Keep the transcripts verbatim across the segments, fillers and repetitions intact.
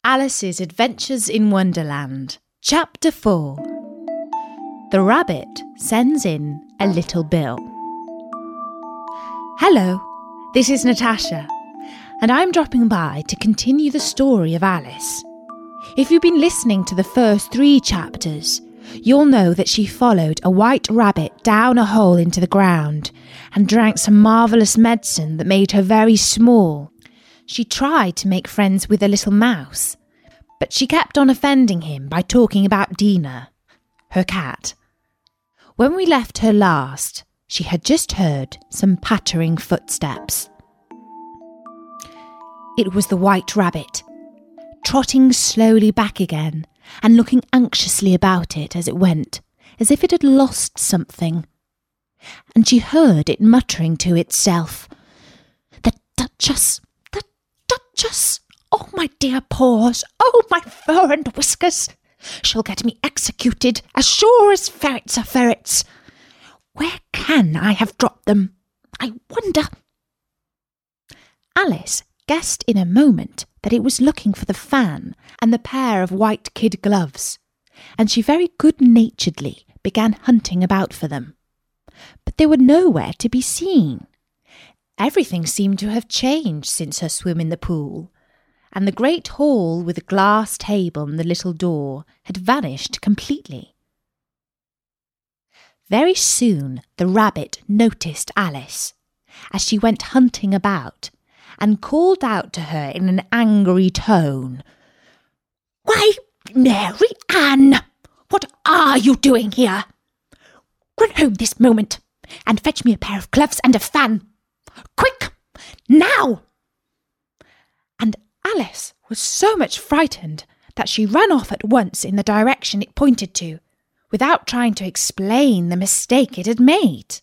Alice's Adventures in Wonderland, Chapter four. The Rabbit Sends in a Little Bill. Hello, this is Natasha, and I'm dropping by to continue the story of Alice. If you've been listening to the first three chapters, you'll know that she followed a white rabbit down a hole into the ground and drank some marvellous medicine that made her very small. She tried to make friends with a little mouse, but she kept on offending him by talking about Dina, her cat. When we left her last, she had just heard some pattering footsteps. It was the white rabbit, trotting slowly back again and looking anxiously about it as it went, as if it had lost something. And she heard it muttering to itself, "The Duchess! The Duchess! Oh, my dear paws! Oh, my fur and whiskers! She'll get me executed as sure as ferrets are ferrets! Where can I have dropped them? I wonder." Alice guessed in a moment that it was looking for the fan and the pair of white kid gloves, and she very good-naturedly began hunting about for them. But they were nowhere to be seen. Everything seemed to have changed since her swim in the pool, and the great hall with the glass table and the little door had vanished completely. Very soon the rabbit noticed Alice as she went hunting about, and called out to her in an angry tone, "Why, Mary Ann, what are you doing here? Run home this moment and fetch me a pair of gloves and a fan. Quick, now!" And Alice was so much frightened that she ran off at once in the direction it pointed to, without trying to explain the mistake it had made.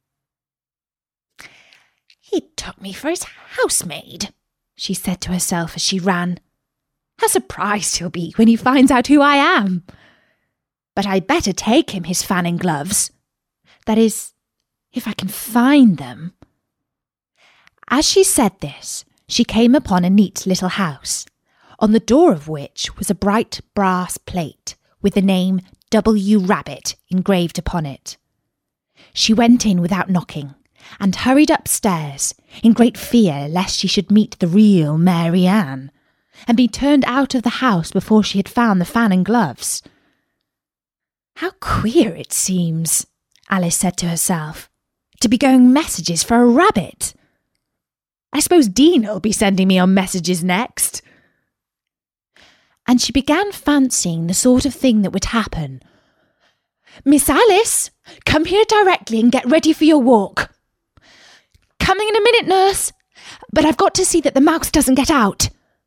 "He took me for his housemaid," she said to herself as she ran. "How surprised he'll be when he finds out who I am. But I'd better take him his fan and gloves. That is, if I can find them." As she said this, she came upon a neat little house, on the door of which was a bright brass plate with the name W. Rabbit engraved upon it. She went in without knocking, and hurried upstairs, in great fear lest she should meet the real Mary Ann, and be turned out of the house before she had found the fan and gloves. "How queer it seems," Alice said to herself, "to be going messages for a rabbit. I suppose Dina'll be sending me on messages next." And she began fancying the sort of thing that would happen. "Miss Alice, come here directly and get ready for your walk." "Coming in a minute, nurse, but I've got to see that the mouse doesn't get out."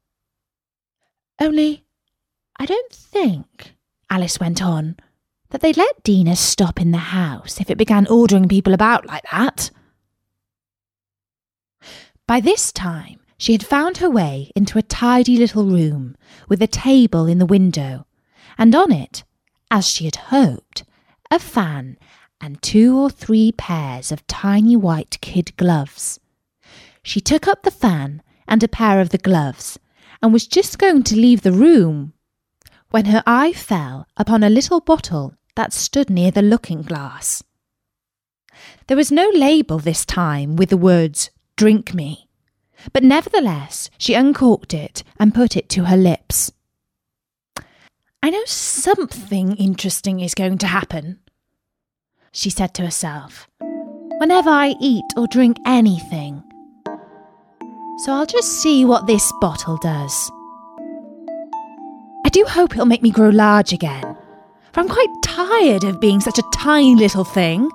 "Only, I don't think," Alice went on, "that they'd let Dina stop in the house if it began ordering people about like that." By this time, she had found her way into a tidy little room with a table in the window, and on it, as she had hoped, a fan and two or three pairs of tiny white kid gloves. She took up the fan and a pair of the gloves, and was just going to leave the room when her eye fell upon a little bottle that stood near the looking-glass. There was no label this time with the words, "Drink me," but nevertheless she uncorked it and put it to her lips. "I know something interesting is going to happen," she said to herself, "whenever I eat or drink anything. So I'll just see what this bottle does. I do hope it'll make me grow large again, for I'm quite tired of being such a tiny little thing."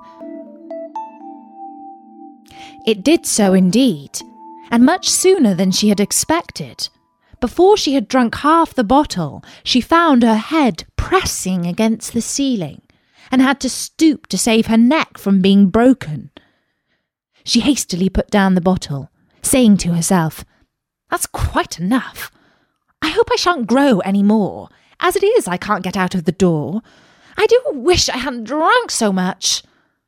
It did so indeed, and much sooner than she had expected. Before she had drunk half the bottle, she found her head pressing against the ceiling, and had to stoop to save her neck from being broken. She hastily put down the bottle, saying to herself, "That's quite enough. I hope I shan't grow any more. As it is, I can't get out of the door. I do wish I hadn't drunk so much."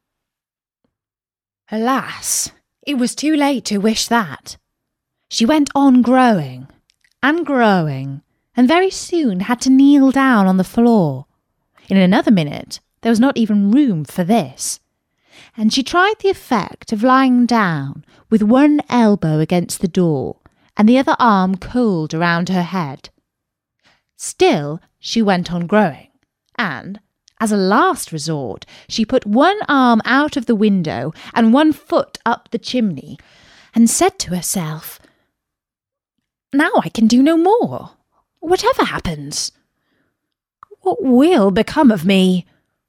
Alas, it was too late to wish that. She went on growing, and growing, and very soon had to kneel down on the floor. In another minute, there was not even room for this, and she tried the effect of lying down with one elbow against the door and the other arm coiled around her head. Still, she went on growing, and, as a last resort, she put one arm out of the window and one foot up the chimney, and said to herself, "Now I can do no more. Whatever happens, what will become of me?"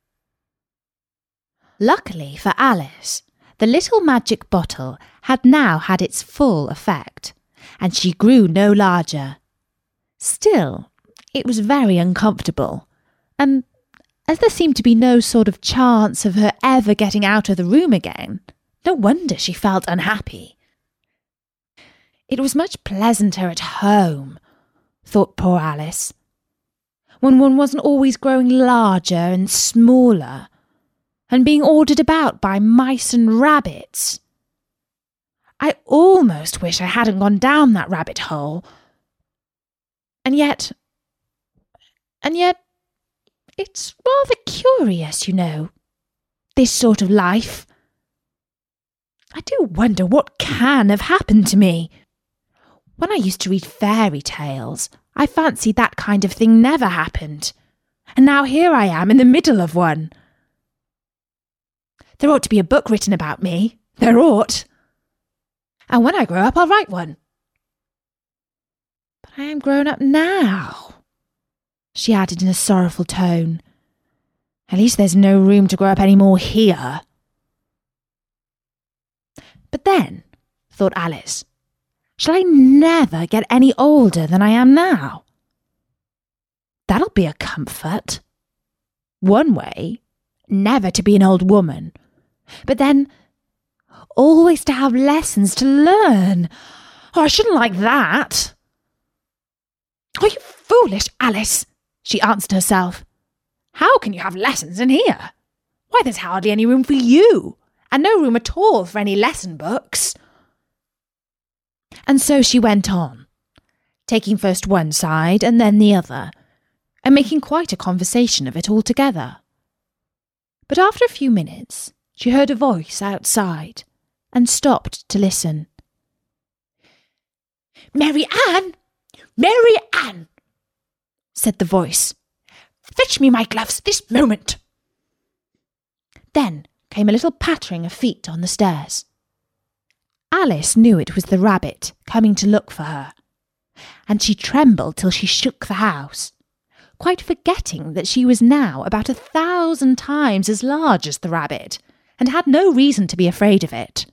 Luckily for Alice, the little magic bottle had now had its full effect, and she grew no larger. Still, it was very uncomfortable, and as there seemed to be no sort of chance of her ever getting out of the room again, no wonder she felt unhappy. It was much pleasanter at home, thought poor Alice, when one wasn't always growing larger and smaller, and being ordered about by mice and rabbits. I almost wish I hadn't gone down that rabbit hole. And yet, and yet, it's rather curious, you know, this sort of life. I do wonder what can have happened to me. When I used to read fairy tales, I fancied that kind of thing never happened. And now here I am in the middle of one. There ought to be a book written about me. There ought. And when I grow up, I'll write one. But I am grown up now, she added in a sorrowful tone. At least there's no room to grow up any more here. But then, thought Alice, shall I never get any older than I am now? That'll be a comfort. One way, never to be an old woman. But then, always to have lessons to learn. Oh, I shouldn't like that. Are you foolish, Alice? She answered herself. How can you have lessons in here? Why, there's hardly any room for you, and no room at all for any lesson books. And so she went on, taking first one side and then the other, and making quite a conversation of it altogether. But after a few minutes, she heard a voice outside, and stopped to listen. "Mary Ann! Mary Ann!" said the voice. "Fetch me my gloves this moment." Then came a little pattering of feet on the stairs. Alice knew it was the rabbit coming to look for her, and she trembled till she shook the house, quite forgetting that she was now about a thousand times as large as the rabbit, and had no reason to be afraid of it.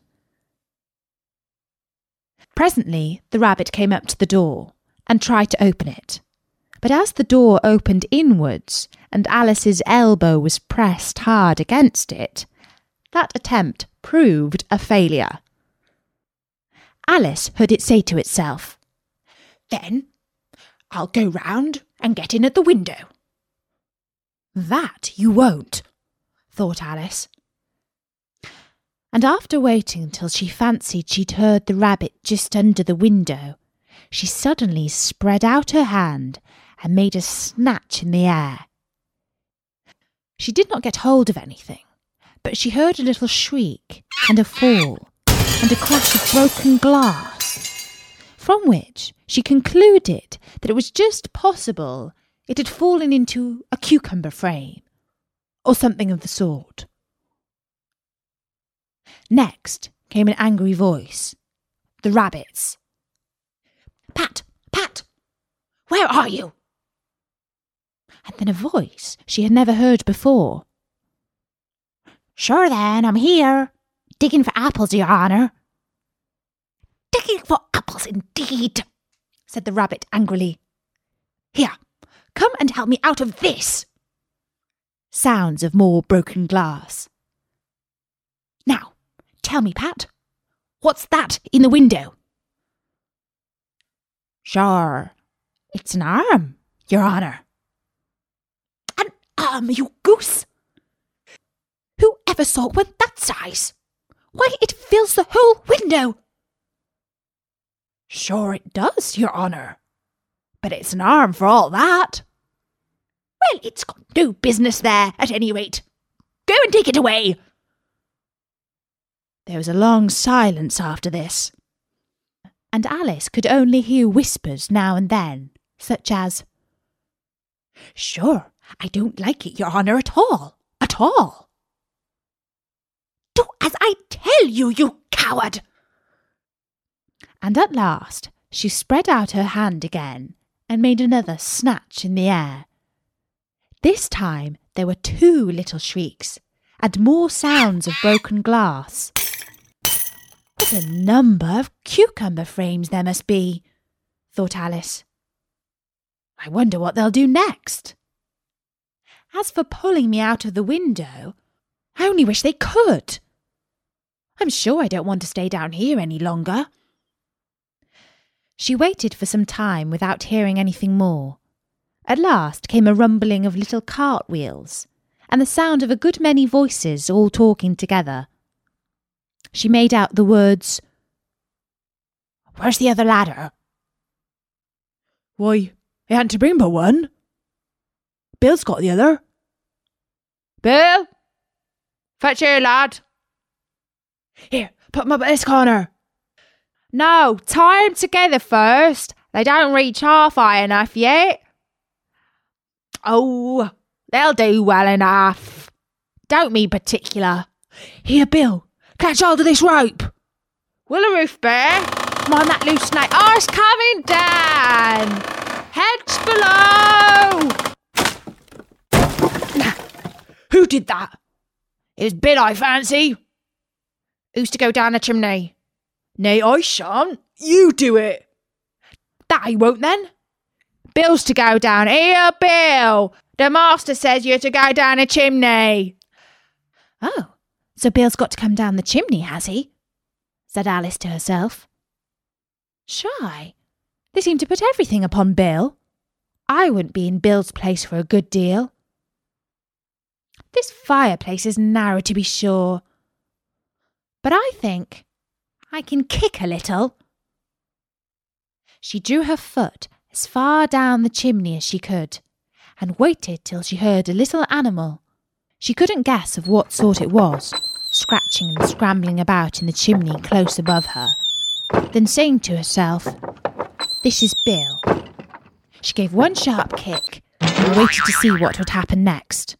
Presently the rabbit came up to the door and tried to open it, but as the door opened inwards and Alice's elbow was pressed hard against it, that attempt proved a failure. Alice heard it say to itself, "Then I'll go round and get in at the window." "That you won't," thought Alice. And after waiting till she fancied she'd heard the rabbit just under the window, she suddenly spread out her hand and made a snatch in the air. She did not get hold of anything, but she heard a little shriek and a fall and a crash of broken glass, from which she concluded that it was just possible it had fallen into a cucumber frame, or something of the sort. Next came an angry voice, the rabbit's. "Pat, Pat, where are you?" And then a voice she had never heard before. "Sure then, I'm here, digging for apples, your honour." "Digging for apples, indeed," said the rabbit angrily. "Here, come and help me out of this." Sounds of more broken glass. "Now, tell me, Pat, what's that in the window?" "Sure, it's an arm, your honour." "An arm, you goose? Who ever saw one that size? Why, it fills the whole window." "Sure it does, your honour. but it's an arm for all that. Well, it's got no business there, at any rate. Go and take it away. There was a long silence after this, and Alice could only hear whispers now and then, such as, "Sure, I don't like it, your honour, at all, at all." "Do as I tell you, you coward!" And at last she spread out her hand again and made another snatch in the air. This time there were two little shrieks and more sounds of broken glass. What a number of cucumber frames there must be, thought Alice. I wonder what they'll do next. As for pulling me out of the window, I only wish they could. I'm sure I don't want to stay down here any longer. She waited for some time without hearing anything more. At last came a rumbling of little cartwheels, and the sound of a good many voices all talking together. She made out the words, "Where's the other ladder?" "Why, he hadn't to bring but one. Bill's got the other." "Bill! Fetch here, lad." "Here, put them up at this corner." "No, tie them together first. They don't reach half high enough yet." "Oh, they'll do well enough. Don't be particular." "Here, Bill, catch hold of this rope." "Will a roof bear? Come on, that loose snake. Oh, it's coming down. Heads below." "Who did that?" "It was Bill, I fancy." "Who's to go down the chimney?" "Nay, I shan't. You do it." "That I won't then." "Bill's to go down. Here, Bill. The master says you're to go down the chimney." "Oh, so Bill's got to come down the chimney, has he?" said Alice to herself. "Shy, they seem to put everything upon Bill. I wouldn't be in Bill's place for a good deal. This fireplace is narrow, to be sure, but I think I can kick a little." She drew her foot as far down the chimney as she could, and waited till she heard a little animal, she couldn't guess of what sort it was, scratching and scrambling about in the chimney close above her. Then saying to herself, "This is Bill," she gave one sharp kick and waited to see what would happen next.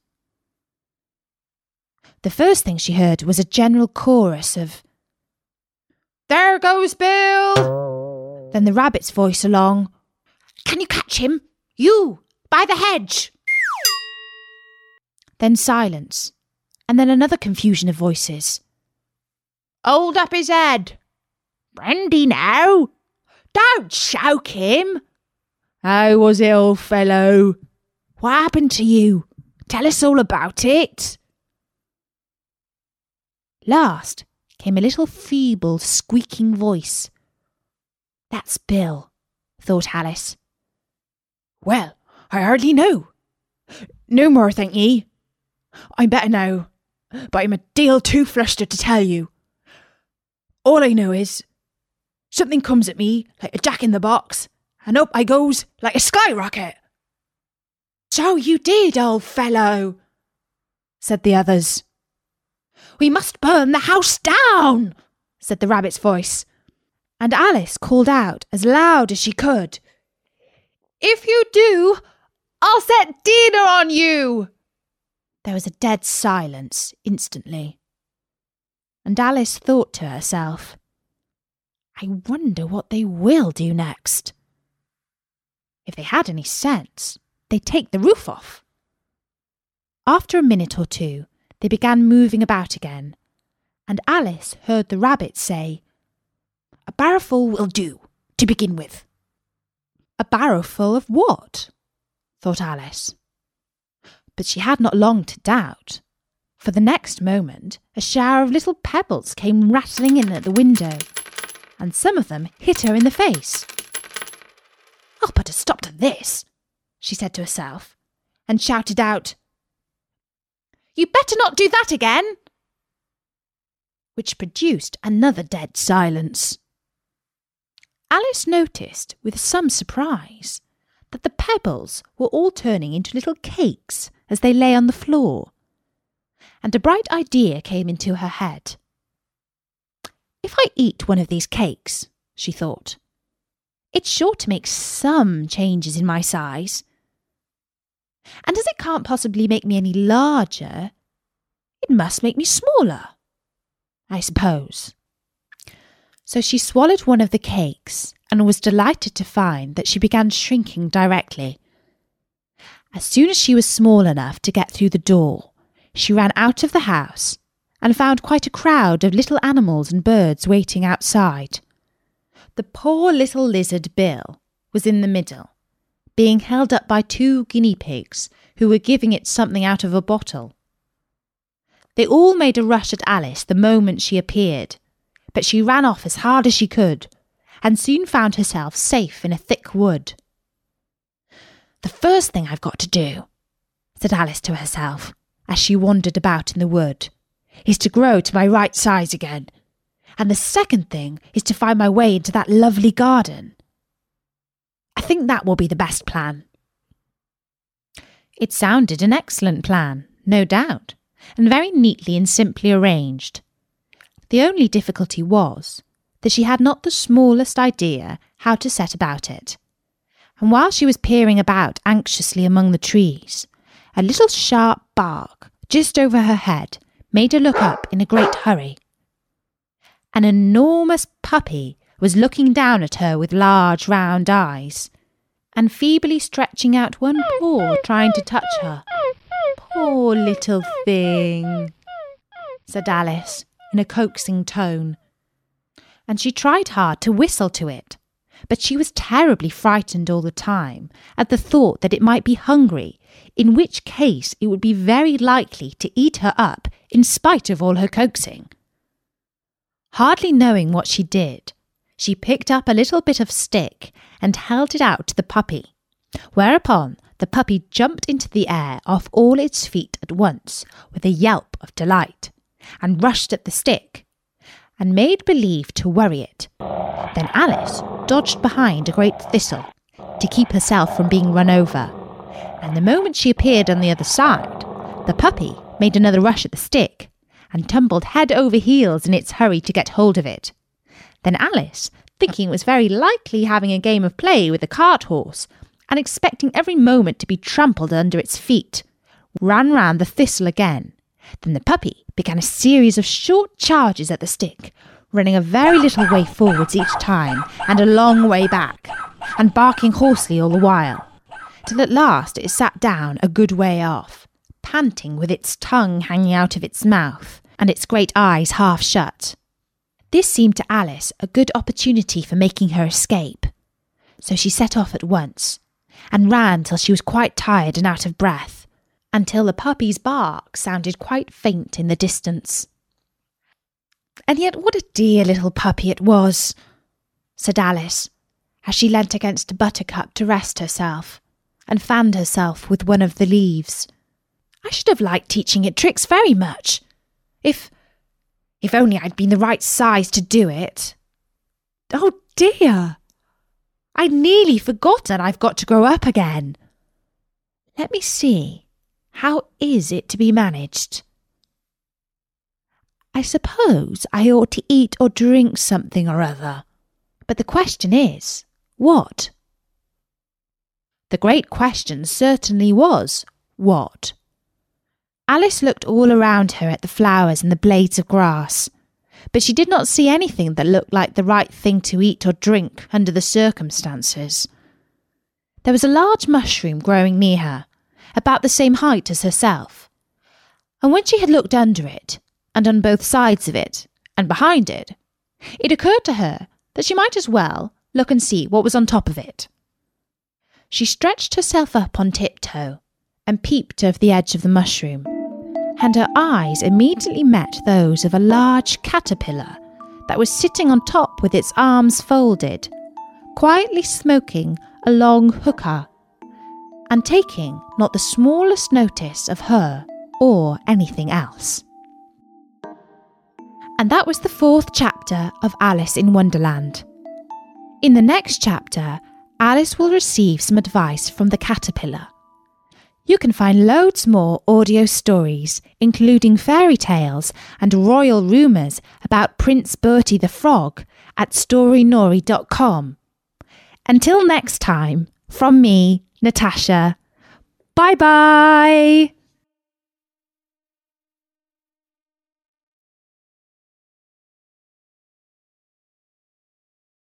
The first thing she heard was a general chorus of, "There goes Bill!" Then the rabbit's voice along, "Can you catch him? You, by the hedge!" Then silence, and then another confusion of voices. "Hold up his head!" "Brandy now!" "Don't choke him!" "How was it, old fellow?" "What happened to you? Tell us all about it." Last came a little feeble, squeaking voice. "That's Bill," thought Alice. "Well, I hardly know. No more, thank ye. I'm better now, but I'm a deal too flustered to tell you. All I know is, something comes at me like a jack-in-the-box, and up I goes like a skyrocket." "So you did, old fellow," said the others. "We must burn the house down," said the rabbit's voice, and Alice called out as loud as she could, "If you do, I'll set dinner on you." There was a dead silence instantly, and Alice thought to herself, "I wonder what they will do next. If they had any sense, they'd take the roof off." After a minute or two, they began moving about again, and Alice heard the rabbit say, "A barrowful will do, to begin with." A barrowful of what? thought Alice. But she had not long to doubt, for the next moment a shower of little pebbles came rattling in at the window, and some of them hit her in the face. "I'll put a stop to this," she said to herself, and shouted out, "You better not do that again," which produced another dead silence. Alice noticed, with some surprise, that the pebbles were all turning into little cakes as they lay on the floor. And a bright idea came into her head. If I eat one of these cakes, she thought, it's sure to make some changes in my size. And as it can't possibly make me any larger, it must make me smaller, I suppose. So she swallowed one of the cakes and was delighted to find that she began shrinking directly. As soon as she was small enough to get through the door, she ran out of the house and found quite a crowd of little animals and birds waiting outside. The poor little lizard Bill was in the middle, being held up by two guinea pigs who were giving it something out of a bottle. They all made a rush at Alice the moment she appeared, but she ran off as hard as she could and soon found herself safe in a thick wood. The first thing I've got to do, said Alice to herself as she wandered about in the wood, is to grow to my right size again, and the second thing is to find my way into that lovely garden. I think that will be the best plan. It sounded an excellent plan, no doubt, and very neatly and simply arranged. The only difficulty was that she had not the smallest idea how to set about it. And while she was peering about anxiously among the trees, a little sharp bark just over her head made her look up in a great hurry. An enormous puppy was looking down at her with large round eyes, and feebly stretching out one paw trying to touch her. Poor little thing, said Alice in a coaxing tone, and she tried hard to whistle to it, but she was terribly frightened all the time at the thought that it might be hungry, in which case it would be very likely to eat her up in spite of all her coaxing. Hardly knowing what she did, she picked up a little bit of stick and held it out to the puppy, whereupon the puppy jumped into the air off all its feet at once with a yelp of delight, and rushed at the stick, and made believe to worry it. Then Alice dodged behind a great thistle to keep herself from being run over, and the moment she appeared on the other side, the puppy made another rush at the stick, and tumbled head over heels in its hurry to get hold of it. Then Alice, thinking it was very likely having a game of play with a cart horse, and expecting every moment to be trampled under its feet, ran round the thistle again. Then the puppy began a series of short charges at the stick, running a very little way forwards each time and a long way back, and barking hoarsely all the while, till at last it sat down a good way off, panting with its tongue hanging out of its mouth and its great eyes half shut. This seemed to Alice a good opportunity for making her escape, so she set off at once, and ran till she was quite tired and out of breath, until the puppy's bark sounded quite faint in the distance. And yet what a dear little puppy it was, said Alice, as she leant against a buttercup to rest herself, and fanned herself with one of the leaves. I should have liked teaching it tricks very much, if, if only I'd been the right size to do it. Oh dear! I'd nearly forgotten I've got to grow up again. Let me see. How is it to be managed? I suppose I ought to eat or drink something or other. But the question is, what? The great question certainly was, what? Alice looked all around her at the flowers and the blades of grass, but she did not see anything that looked like the right thing to eat or drink under the circumstances. There was a large mushroom growing near her, about the same height as herself, and when she had looked under it, and on both sides of it, and behind it, it occurred to her that she might as well look and see what was on top of it. She stretched herself up on tiptoe, and peeped over the edge of the mushroom, and her eyes immediately met those of a large caterpillar that was sitting on top with its arms folded, quietly smoking a long hookah, and taking not the smallest notice of her or anything else. And that was the fourth chapter of Alice in Wonderland. In the next chapter, Alice will receive some advice from the caterpillar. You can find loads more audio stories, including fairy tales and royal rumours about Prince Bertie the Frog at story nori dot com. Until next time, from me, Natasha, bye-bye!